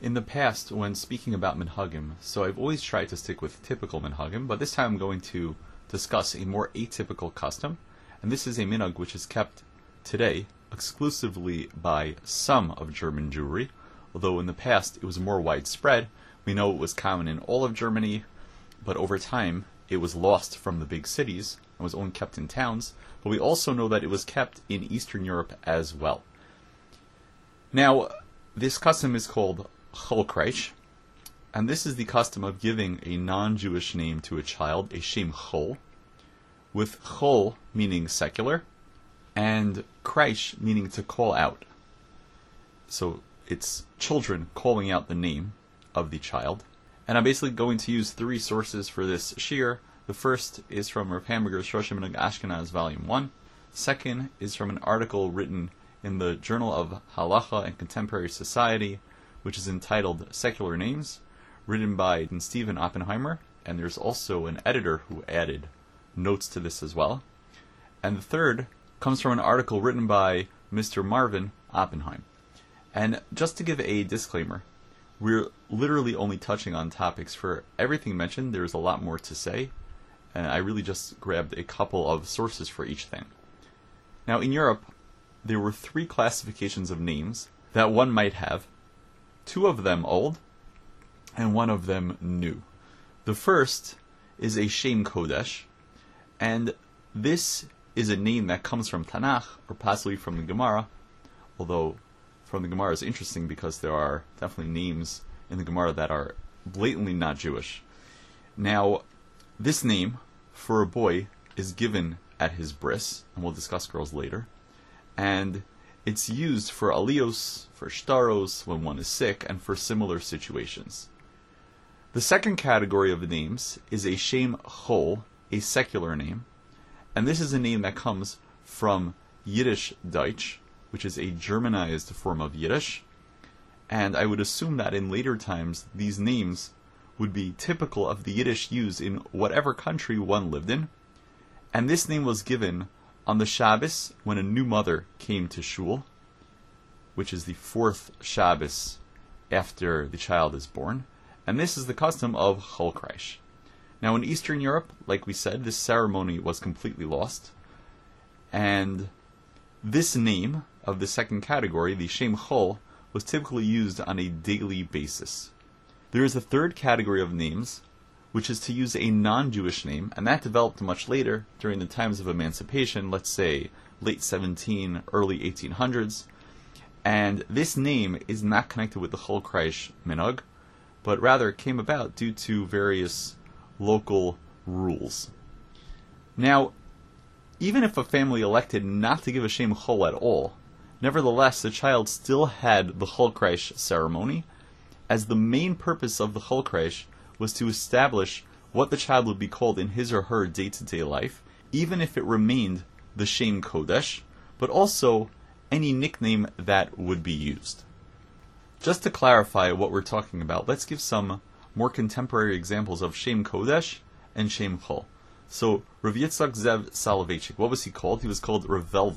in the past when speaking about minhagim, so I've always tried to stick with typical minhagim, but this time I'm going to discuss a more atypical custom, and this is a minhag which is kept today exclusively by some of German Jewry, although in the past it was more widespread. We know it was common in all of Germany, but over time it was lost from the big cities and was only kept in towns, but we also know that it was kept in Eastern Europe as well. Now, this custom is called Cholkreich, and this is the custom of giving a non-Jewish name to a child, a Shem Chol, with Chol meaning secular, and Kreish meaning to call out. So it's children calling out the name of the child. And I'm basically going to use three sources for this shiur. The first is from Rav Hamburger's Shloshim Minhag Ashkenaz, Volume 1. The second is from an article written in the Journal of Halacha and Contemporary Society, which is entitled Secular Names, written by Stephen Oppenheimer, and there's also an editor who added notes to this as well. And the third comes from an article written by Mr. Marvin Oppenheim. And just to give a disclaimer, we're literally only touching on topics. For everything mentioned, there's a lot more to say, and I really just grabbed a couple of sources for each thing. Now, in Europe, there were three classifications of names that one might have, two of them old, and one of them new. The first is a Shem Kodesh, and this is a name that comes from Tanakh, or possibly from the Gemara, although from the Gemara is interesting because there are definitely names in the Gemara that are blatantly not Jewish. Now, this name for a boy is given at his bris, and we'll discuss girls later, and it's used for aliyos, for shtaros, when one is sick, and for similar situations. The second category of names is a Shem Chol, a secular name, and this is a name that comes from Yiddish Deutsch, which is a Germanized form of Yiddish, and I would assume that in later times these names would be typical of the Yiddish used in whatever country one lived in, and this name was given on the Shabbos when a new mother came to shul, which is the fourth Shabbos after the child is born, and this is the custom of Cholkreich. Now in Eastern Europe, like we said, this ceremony was completely lost, and this name of the second category, the Shem Chol, was typically used on a daily basis. There is a third category of names, which is to use a non-Jewish name, and that developed much later, during the times of emancipation, let's say late 17, early 1800s, and this name is not connected with the Cholkreich minhag, but rather came about due to various local rules. Now, even if a family elected not to give a Shem Chol at all, nevertheless the child still had the Cholkreich ceremony, as the main purpose of the Cholkreich was to establish what the child would be called in his or her day-to-day life, even if it remained the Shem Kodesh, but also any nickname that would be used. Just to clarify what we're talking about, let's give some more contemporary examples of Shem Kodesh and Shem Chol. So, Rav Yitzchak Zev Soloveitchik, what was he called? He was called Rav Velvel.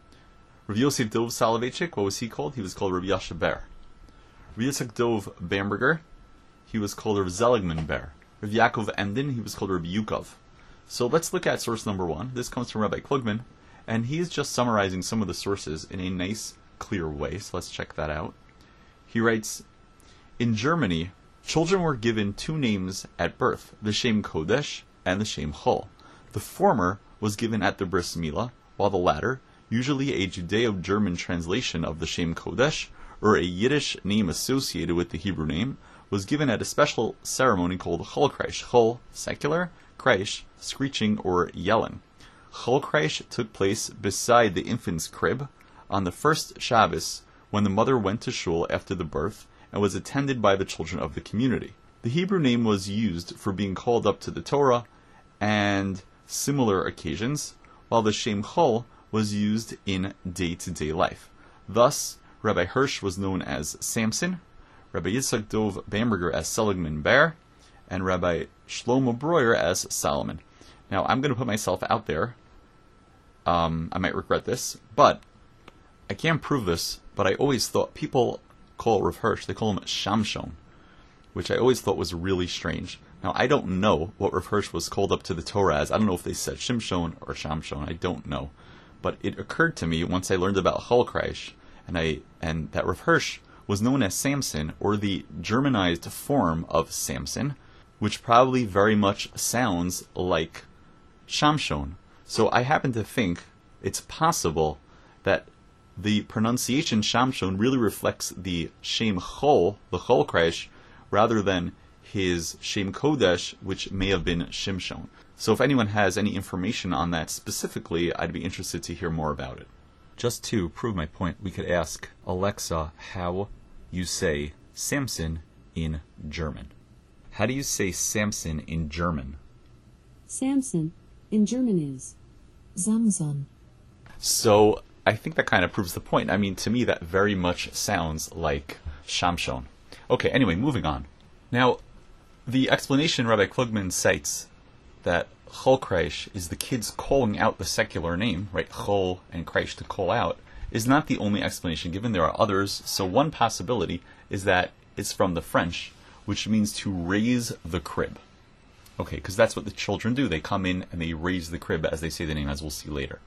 Rav Yosef Dov Soloveitchik, what was he called? He was called Rav Yasha Ber. Rav Yitzchak Dov Bamberger, he was called Rav Zeligman Ber. Rav Yaakov Emden, he was called Rav Yukov. So let's look at source number one. This comes from Rabbi Klugman, and he is just summarizing some of the sources in a nice, clear way, so let's check that out. He writes, in Germany, children were given two names at birth, the Shem Kodesh and the Shem Chol. The former was given at the bris milah, while the latter, usually a Judeo-German translation of the Shem Kodesh, or a Yiddish name associated with the Hebrew name, was given at a special ceremony called Cholkreich. Chol, secular, Kreish, screeching or yelling. Cholkreich took place beside the infant's crib on the first Shabbos when the mother went to shul after the birth and was attended by the children of the community. The Hebrew name was used for being called up to the Torah and similar occasions, while the Shem Chol was used in day-to-day life. Thus, Rabbi Hirsch was known as Samson, Rabbi Yitzchak Dov Bamberger as Seligman Ber, and Rabbi Shlomo Breuer as Solomon. Now, I'm going to put myself out there. I might regret this, but I can't prove this, but I always thought people call Rav Hirsch, they call him Shamshon, which I always thought was really strange. Now, I don't know what Rav Hirsch was called up to the Torah as. I don't know if they said Shimshon or Shamshon. I don't know. But it occurred to me once I learned about Cholkreish, and that Rav Hirsch was known as Samson, or the Germanized form of Samson, which probably very much sounds like Shamshon. So I happen to think it's possible that the pronunciation Shamshon really reflects the Shem Chol, the Cholkreish, rather than his Shem Kodesh, which may have been Shimshon. So if anyone has any information on that specifically, I'd be interested to hear more about it. Just to prove my point, we could ask Alexa how you say Samson in German. How do you say Samson in German? Samson in German is Samson. So I think that kind of proves the point. I mean, to me, that very much sounds like Shamshon. Okay, anyway, moving on. Now, the explanation Rabbi Klugman cites that Chol Kreish is the kids calling out the secular name, right? Chol and Kreish, to call out, is not the only explanation given. There are others. So one possibility is that it's from the French, which means to raise the crib. Okay, because that's what the children do. They come in and they raise the crib as they say the name, as we'll see later.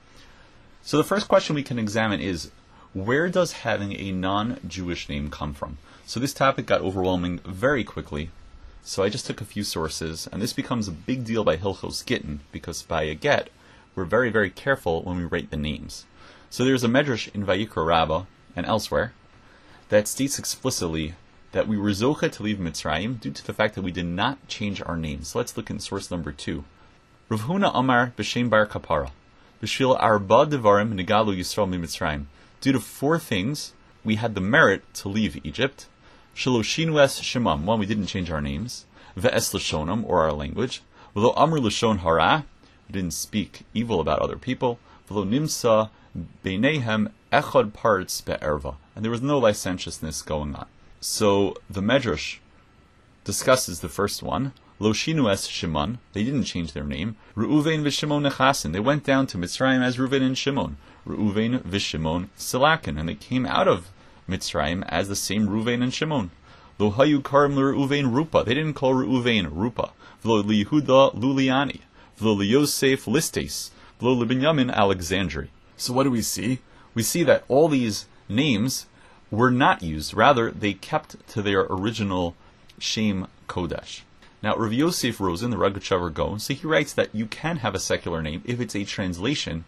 So the first question we can examine is, where does having a non-Jewish name come from? So this topic got overwhelming very quickly. So I just took a few sources, and this becomes a big deal by Hilchos Gittin, because by a get, we're very, very careful when we write the names. So there's a medrash in Vayikra Rabbah and elsewhere that states explicitly that we were zocha to leave Mitzrayim due to the fact that we did not change our names. So let's look in source number 2. Rav Huna Amar b'Shem Bar Kapara b'Shvil Arba Devarim Negalu Yisrael miMitzrayim. Due to 4 things, we had the merit to leave Egypt. Shaloshinu es Shemam. 1, we didn't change our names. Ve'es Lashonam, or our language. V'lo Amr Lashon Hara, we didn't speak evil about other people. V'lo Nimsa Beinehem Echad Parts Be'erva. And there was no licentiousness going on. So the Medrash discusses the first one. Lo Shinu es Shimon. They didn't change their name. Reuven v'Shimon nechasin. They went down to Mitzrayim as Reuven and Shimon. Reuven v'Shimon silakin. And they came out of Mitzrayim as the same Reuven and Shimon. Lo hayu karim Reuven Rupa. They didn't call Reuven Rupa. V'lo liYehuda Luliani. V'lo liYosef Listes. V'lo liBinyamin Alexandri. So what do we see? We see that all these names were not used. Rather, they kept to their original Shem Kodesh. Now, Rav Yosef Rosen, the Rogatchover Gaon, so he writes that you can have a secular name if it's a translation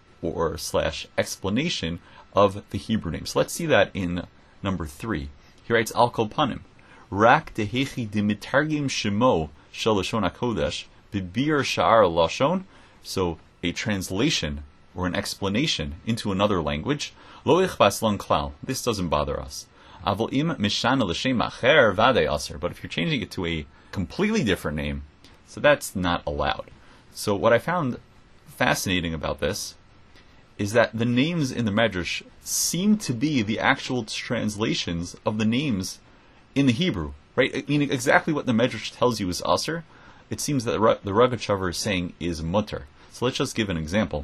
or / explanation of the Hebrew name. So let's see that in number 3. He writes, Al Kol Panim, Rak dehechi dimitargim shemo shel Lashon HaKodesh bibir sha'ar lashon. So a translation or an explanation into another language. Lo ichbas lan klal. This doesn't bother us. Avol im mishana l'shem acher vade aser. But if you're changing it to a completely different name, so that's not allowed. So what I found fascinating about this is that the names in the Medrash seem to be the actual translations of the names in the Hebrew, right? Meaning exactly what the Medrash tells you is aser, it seems that the Rogatchover is saying is mutter. So let's just give an example.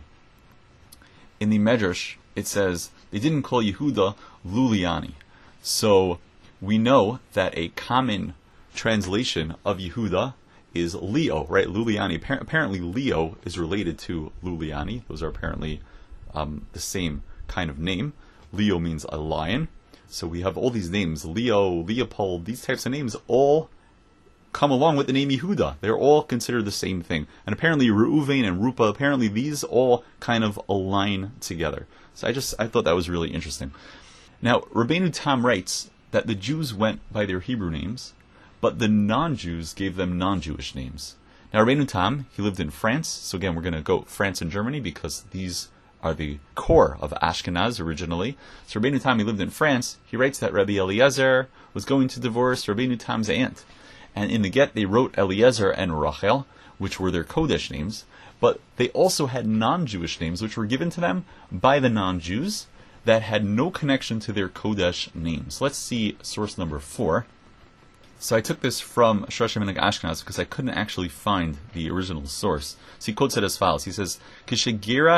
In the Medrash, it says, they didn't call Yehuda Luliani. So we know that a common translation of Yehuda is Leo, right? Luliani. Apparently Leo is related to Luliani. Those are apparently the same kind of name. Leo means a lion. So we have all these names, Leo, Leopold, these types of names all come along with the name Yehuda. They're all considered the same thing. And apparently Reuven and Rupa, apparently these all kind of align together. So I thought that was really interesting. Now, Rabbeinu Tam writes that the Jews went by their Hebrew names, but the non-Jews gave them non-Jewish names. Now, Rabbeinu Tam, he lived in France. So again, we're going to go France and Germany because these are the core of Ashkenaz originally. So Rabbeinu Tam, he lived in France. He writes that Rabbi Eliezer was going to divorce Rabbeinu Tam's aunt. And in the get, they wrote Eliezer and Rachel, which were their Kodesh names. But they also had non-Jewish names, which were given to them by the non-Jews that had no connection to their Kodesh names. Let's see source number 4. So I took this from Shosh Minhag Ashkenaz because I couldn't actually find the original source. So he quotes it as follows. He says, Kishegirash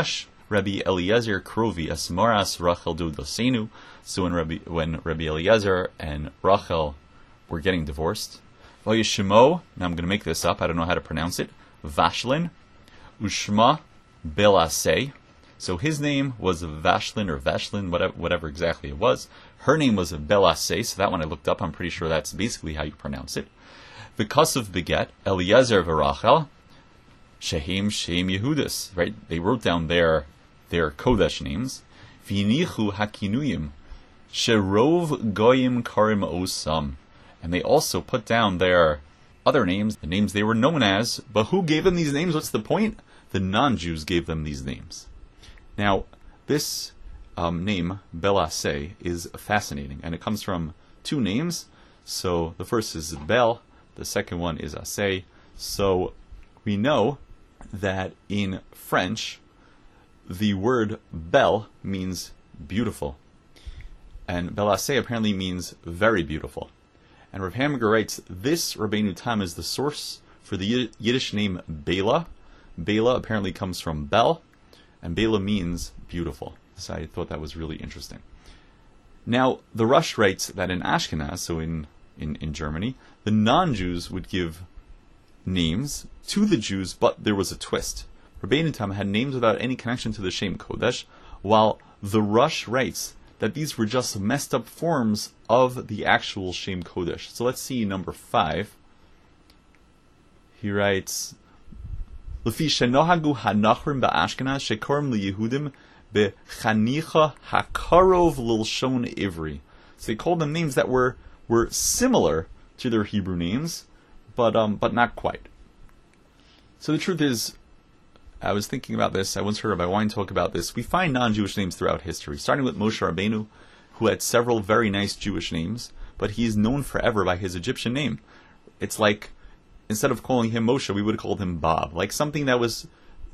Rabbi Eliezer Krovi as Moras Rachel Dodosenu. So when Rabbi Eliezer and Rachel were getting divorced, Vayishmo, now I'm going to make this up, I don't know how to pronounce it, Vashlin, Ushma Belasei. So his name was Vashlin or Vashlin, whatever exactly it was. Her name was Belasei, so that one I looked up, I'm pretty sure that's basically how you pronounce it. V'kasav beget, Eliezer v'Rachel, Shehem Shem Yehudis, right? They wrote down their Kodesh names. V'inichu hakinuyim, Sherov Goyim Karim Osam. And they also put down their other names, the names they were known as. But who gave them these names? What's the point? The non-Jews gave them these names. Now, this name, Belasei, is fascinating. And it comes from two names. So the first is Bel, the second one is Asei. So we know that in French, the word Bel means beautiful. And Belasei apparently means very beautiful. And Rav Hamburger writes, this Rabbeinu Tam is the source for the Yiddish name Bela. Bela apparently comes from Bel, and Bela means beautiful. So I thought that was really interesting. Now, the Rush writes that in Ashkenaz, so in Germany, the non-Jews would give names to the Jews, but there was a twist. Rabbeinu Tam had names without any connection to the Shem Kodesh, while the Rush writes that these were just messed up forms of the actual Shem Kodesh. So let's see number 5. He writes, Lefi shenohagu hanachrim ba'ashkenaz shekorim liyehudim bechanicha hakarov lilshon ivri. So they called them names that were similar to their Hebrew names, but not quite. So the truth is, I was thinking about this, I once heard Rabbi Wein talk about this. We find non-Jewish names throughout history, starting with Moshe Rabbeinu, who had several very nice Jewish names, but he is known forever by his Egyptian name. It's like, instead of calling him Moshe, we would have called him Bob, like something that was,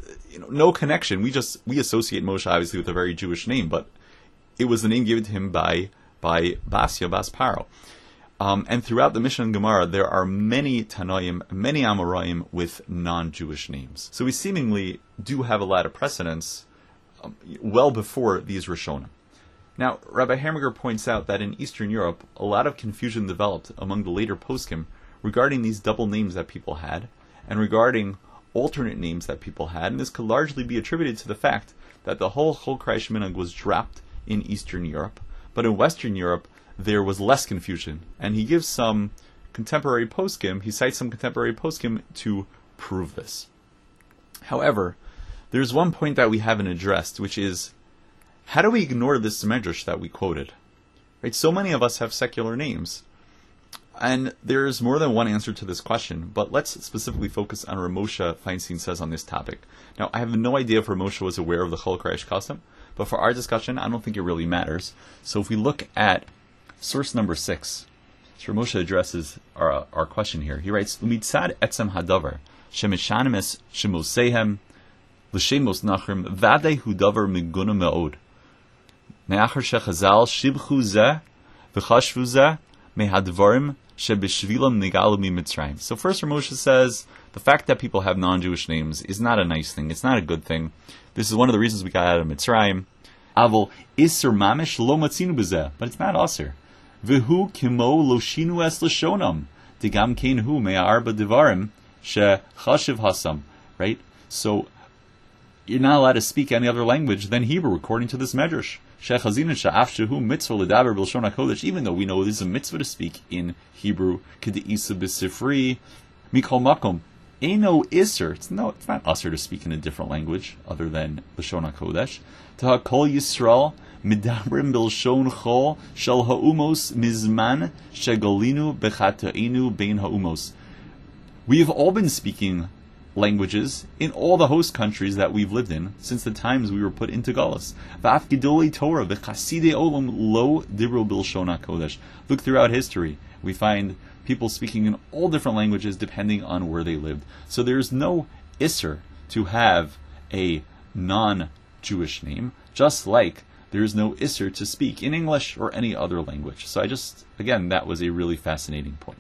no connection. We associate Moshe obviously with a very Jewish name, but it was the name given to him by Basya, Bas Paro. And throughout the Mishnah and Gemara, there are many Tanoim, many Amoraim with non-Jewish names. So we seemingly do have a lot of precedence well before these Rishonim. Now, Rabbi Hamburger points out that in Eastern Europe, a lot of confusion developed among the later poskim regarding these double names that people had, and regarding alternate names that people had, and this could largely be attributed to the fact that the whole Chol Kreish Minhag was dropped in Eastern Europe, but in Western Europe, there was less confusion. And he gives some contemporary poskim, he cites some contemporary poskim to prove this. However, there's one point that we haven't addressed, which is, how do we ignore this medrash that we quoted? Right? So many of us have secular names. And there's more than one answer to this question, but let's specifically focus on what Moshe Feinstein says on this topic. Now, I have no idea if Moshe was aware of the Chol Kreish custom, but for our discussion, I don't think it really matters. So if we look at source number 6, so Moshe addresses our question here. He writes, L'mitzad etzem hadavar, shemishanemes shemosehem, l'shemos nachrim, vadei hu davar miguna me'od. Me'achar shechazal shibchu zeh, v'chashvu zeh, mehadvarim, shebishvilam nigalu mitzrayim. So first Moshe says, the fact that people have non-Jewish names is not a nice thing. It's not a good thing. This is one of the reasons we got out of Mitzrayim. Avol iser mamish lo matzinu b'zeh, but it's not aser. V'hu kimo lo shinu es l'shonam, digam kein hu me'arba divarim she chashiv hasam. Right? So you're not allowed to speak any other language than Hebrew, according to this medrash. Shechazinu she'af shehu mitzvah l'daber b'lshon hakodesh. Even though we know this is a mitzvah to speak in Hebrew, k'de'isa b'sifri mikol makom. Eino iser. It's not aser to speak in a different language other than Lashon HaKodesh. Taha kol Yisrael midabrim b'lshon chol shel ha'umos mizman shegolinu b'chata'inu bein ha'umos. We have all been speaking languages in all the host countries that we've lived in since the times we were put into Galus. V'af gedolei Torah v'chasidei olam lo dibru b'lshon HaKodesh. Look throughout history. We find people speaking in all different languages depending on where they lived. So there's no isser to have a non-Jewish name, just like there's no isser to speak in English or any other language. So again, that was a really fascinating point.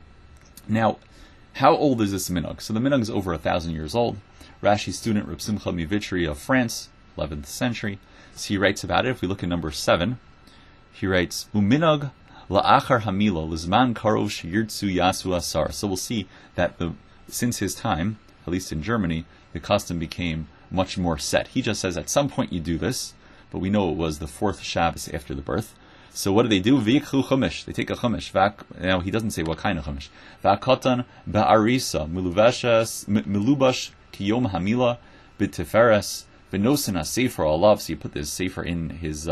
Now, how old is this minhag? So the minhag is over 1,000 years old. Rashi's student, Reb Simcha Mivitri of France, 11th century. So he writes about it. If we look at number 7, he writes, Uminog la'achar hamila lizman karov sheyirtzu yasu asar. So we'll see that since his time, at least in Germany, the custom became much more set. He just says at some point you do this, but we know it was the 4th Shabbos after the birth. So what do? V'ikhu chumash. They take a chumash. Now he doesn't say what kind of chumash. V'akotan ba'arisa milubash kiyom hamila b'tiferes v'nosin ha-sefer alav. So you put this sefer in his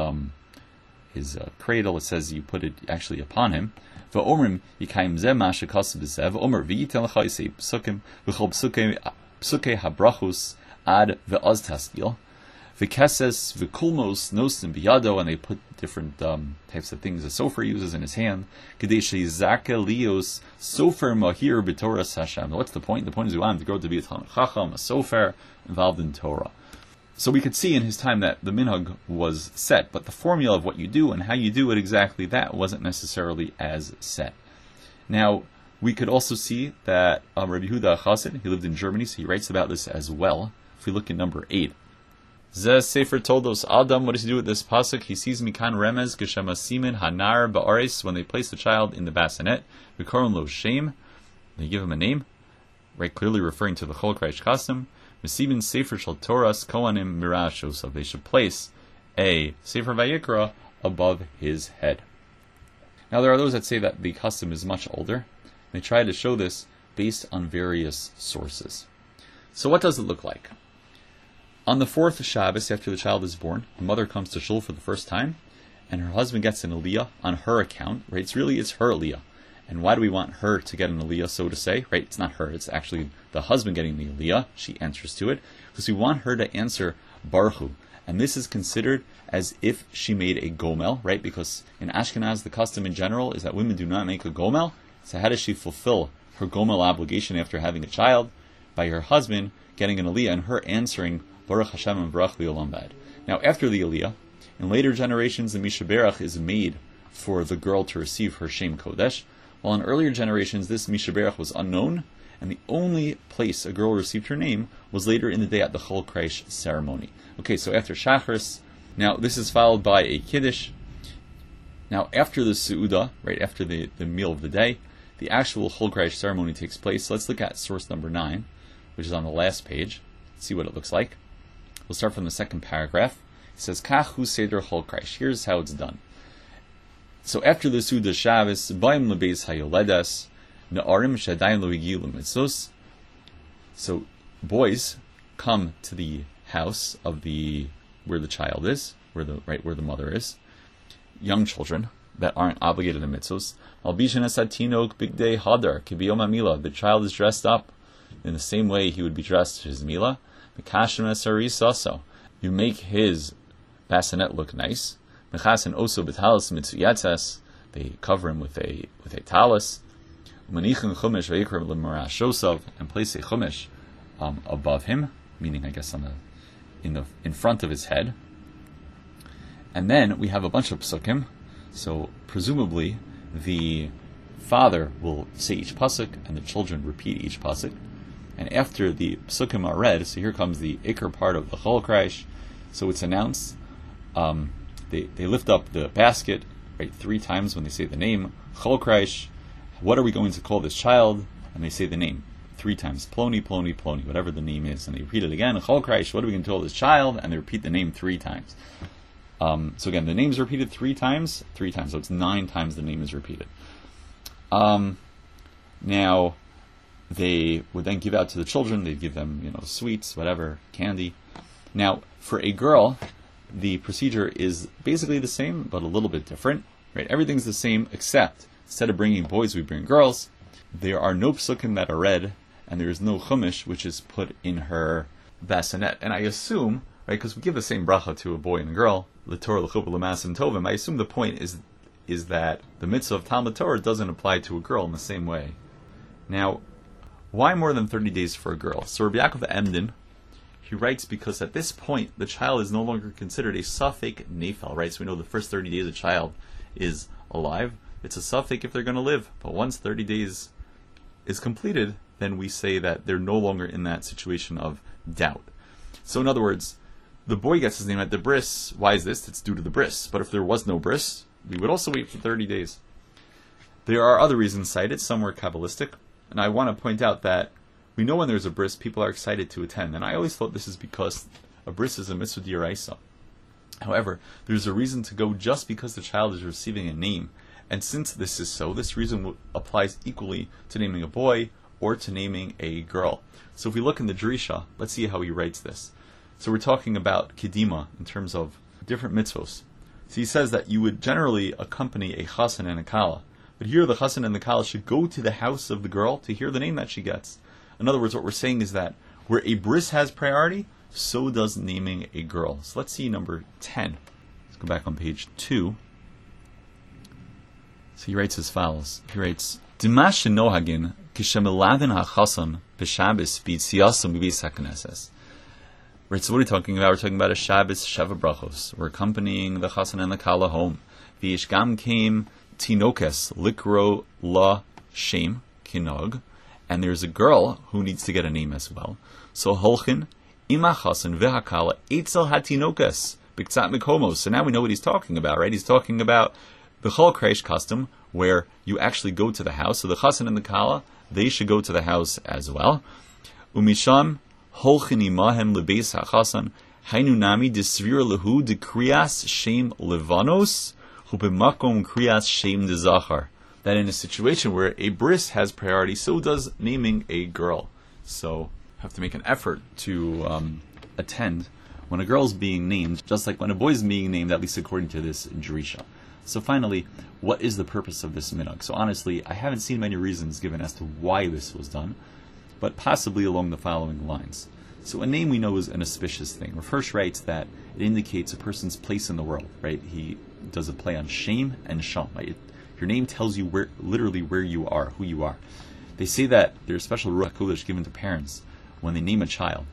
cradle. It says you put it actually upon him. V'omrim yikayim zeh ma'ashe kasav b'zev. V'omer v'yitel l'cha yisei psukim v'chol psukei habrachus ad ve'oz taskil. V'keses v'kulmos nosim biyado, and they put different types of things the sofer uses in his hand. Kadesh zaka lios sofer mahir b'Torah Hashem. What's the point? The point is we want him to grow to be a Talmid Chacham, a sofer involved in Torah. So we could see in his time that the minhag was set, but the formula of what you do and how you do it exactly, that wasn't necessarily as set. Now, we could also see that Rabbi Yehuda Chassid, he lived in Germany, so he writes about this as well. If we look at number 8, Zeh Sefer Toldos Adam, what does he do with this pasuk? He sees Mikan Remez Geshem Asimin Hanar Ba'aris, when they place the child in the bassinet, V'koron Lo Shem, they give him a name, right, clearly referring to the Chol Kraish custom. Mesibin Sefer Shal Toras Kohanim Mirashos, they should place a Sefer Vayikra above his head. Now there are those that say that the custom is much older. They try to show this based on various sources. So what does it look like? On the 4th Shabbos, after the child is born, the mother comes to shul for the first time, and her husband gets an aliyah on her account, right? It's her aliyah. And why do we want her to get an aliyah, so to say, right? It's not her, it's actually the husband getting the aliyah. She answers to it, because we want her to answer Baruch Hu. And this is considered as if she made a gomel, right? Because in Ashkenaz, the custom in general is that women do not make a gomel. So how does she fulfill her gomel obligation after having a child? By her husband getting an aliyah and her answering Baruch Hashem and Baruch Li'olam Ba'ed. Now, after the aliyah, in later generations, the Mishaberach is made for the girl to receive her Shem Kodesh, while in earlier generations, this Mishaberach was unknown, and the only place a girl received her name was later in the day at the Chol Kraish ceremony. Okay, so after Shacharis, now this is followed by a Kiddush. Now, after the Seudah, right, after the meal of the day, the actual Chol Kraish ceremony takes place. So let's look at source number 9, which is on the last page. Let's see what it looks like. We'll start from the second paragraph. It says, Kach hu seder Chol Kraish. Here's how it's done. So after the Seudah Shabbos, Baim lebeis hayoledas, Na'arim shadayim lo higiu l'mitzvos. So boys come to the house of where the child is, where the mother is. Young children that aren't obligated to mitzvos. Albishan asatinok big day hadar kibiyom amila. The child is dressed up in the same way he would be dressed for his milah. Mekashim esaris also. You make his bassinet look nice. Mechasen oso b'talis mitzuyatzes. They cover him with a talis. Manichin chumash vayikram l'marashosav, and place a chumash above him, meaning I guess in front of his head. And then we have a bunch of psukim. So presumably the father will say each pasuk, and the children repeat each pasuk. And after the psukim are read, so here comes the ikar part of the Chol Kraish. So it's announced. They lift up the basket, right, 3 times when they say the name Chol Kraish. What are we going to call this child? And they say the name 3 times. Ploni, Ploni, Ploni, whatever the name is. And they repeat it again. Chol Kraish, what are we going to call this child? And they repeat the name 3 times. So again, the name is repeated 3 times. So it's 9 times the name is repeated. Now, they would then give out to the children. They'd give them, sweets, whatever, candy. Now, for a girl, the procedure is basically the same, but a little bit different. Right? Everything's the same, except instead of bringing boys, we bring girls. There are no psukim that are read, and there is no chumash which is put in her bassinet. And I assume, right, because we give the same bracha to a boy and a girl, l'torah, l'chuppah, l'masim tovim. I assume the point is that the mitzvah of Talmud Torah doesn't apply to a girl in the same way. Now, why more than 30 days for a girl? So Rabbi Yaakov Emden, he writes because at this point the child is no longer considered a safek nefel, right? So we know the first 30 days a child is alive. It's a safek if they're going to live. But once 30 days is completed, then we say that they're no longer in that situation of doubt. So in other words, the boy gets his name at the bris. Why is this? It's due to the bris. But if there was no bris, we would also wait for 30 days. There are other reasons cited, some were Kabbalistic, and I want to point out that we know when there's a bris, people are excited to attend, and I always thought this is because a bris is a mitzvah d'oraisa. However, there's a reason to go just because the child is receiving a name, and since this is so, this reason applies equally to naming a boy or to naming a girl. So if we look in the Drisha, let's see how he writes this. So we're talking about Kedima in terms of different mitzvos. So he says that you would generally accompany a chassan and a kala, but here the chassan and the kala should go to the house of the girl to hear the name that she gets. In other words, what we're saying is that where a bris has priority, so does naming a girl. So let's see number 10. Let's go back on page 2. So he writes as follows. He writes, Dimash nohagin kishemeladin hachasan b'shabes b'tziasam b'beis hakneses. Right, so what are we talking about? We're talking about a Shabbos Sheva Brachos. We're accompanying the chassan and the kala home. V'yishgam came tinokes likro la shem kinog. And there's a girl who needs to get a name as well. So holchin ima chassan v'hakala eitzel hatinokas b'ktzat mikomos. So now we know what he's talking about, right? He's talking about the Chol Kreish custom where you actually go to the house. So the chassan and the kala, they should go to the house as well. Umisham holchin imahem lebeis hachasan hainu nami disvir lehu de kriyas shem levanos hu b'makom kriyas shem de zachar. That in a situation where a bris has priority, so does naming a girl. So have to make an effort to attend when a girl's being named, just like when a boy's being named, at least according to this Drisha. So finally, what is the purpose of this minhag? So honestly, I haven't seen many reasons given as to why this was done, but possibly along the following lines. So a name we know is an auspicious thing. Rav writes that it indicates a person's place in the world, right? He does a play on shame and sham, right? Your name tells you literally where you are, who you are. They say that there's special Ruach HaKodesh given to parents when they name a child.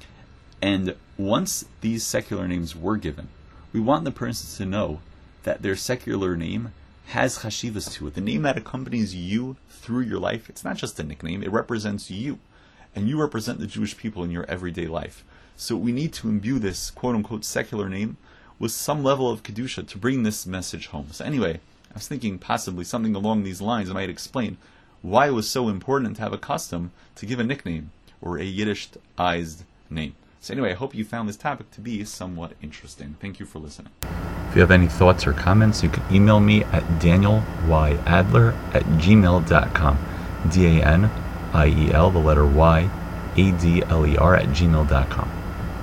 And once these secular names were given, we want the person to know that their secular name has chashivas to it. The name that accompanies you through your life, it's not just a nickname, it represents you. And you represent the Jewish people in your everyday life. So we need to imbue this quote-unquote secular name with some level of Kedusha to bring this message home. So anyway, I was thinking possibly something along these lines might explain why it was so important to have a custom to give a nickname or a Yiddishized name. So anyway, I hope you found this topic to be somewhat interesting. Thank you for listening. If you have any thoughts or comments, you can email me at danielyadler@gmail.com. DANIEL, the letter Y, ADLER @gmail.com.